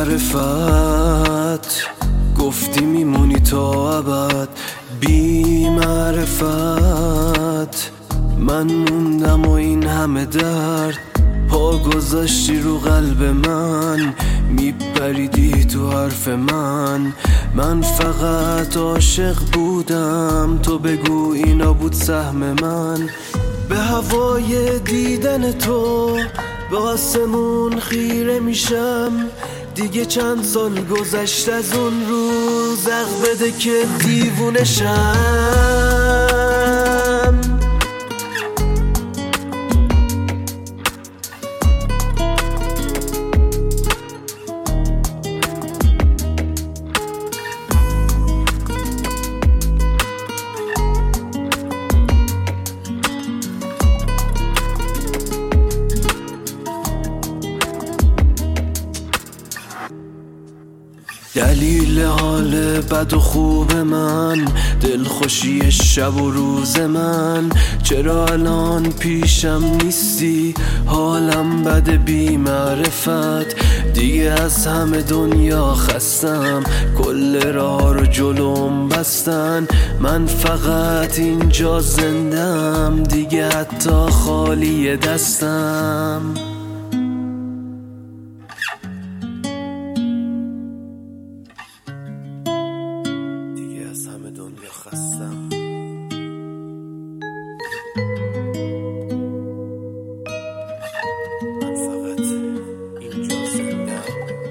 معرفت گفتی میمونی تا ابد، بی معرفت من موندم و این همه درد پا گذاشتی رو قلب من، میپریدی تو حرف من فقط عاشق بودم، تو بگو اینا بود سهم من. به هوای دیدن تو به آسمون خیره میشم، دیگه چند سال گذشت از اون روز، عقل بده که دیوونه شم. دلیل حال بد و خوب من، دلخوشی شب و روز من، چرا الان پیشم نیستی؟ حالم بد بی معرفت، دیگه از همه دنیا خستم، کل راه رو جلوم بستن، من فقط اینجا زندم، دیگه حتی خالی دستم. از همه دنیا خستم، من فقط اینجا زندم.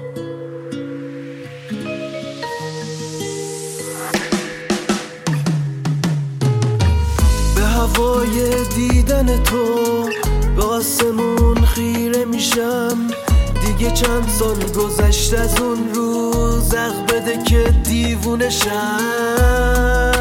به هوای دیدن تو به آسمون خیره میشم، دیگه چند سال گذشت از اون روز، عقل بده که دیوونه شم.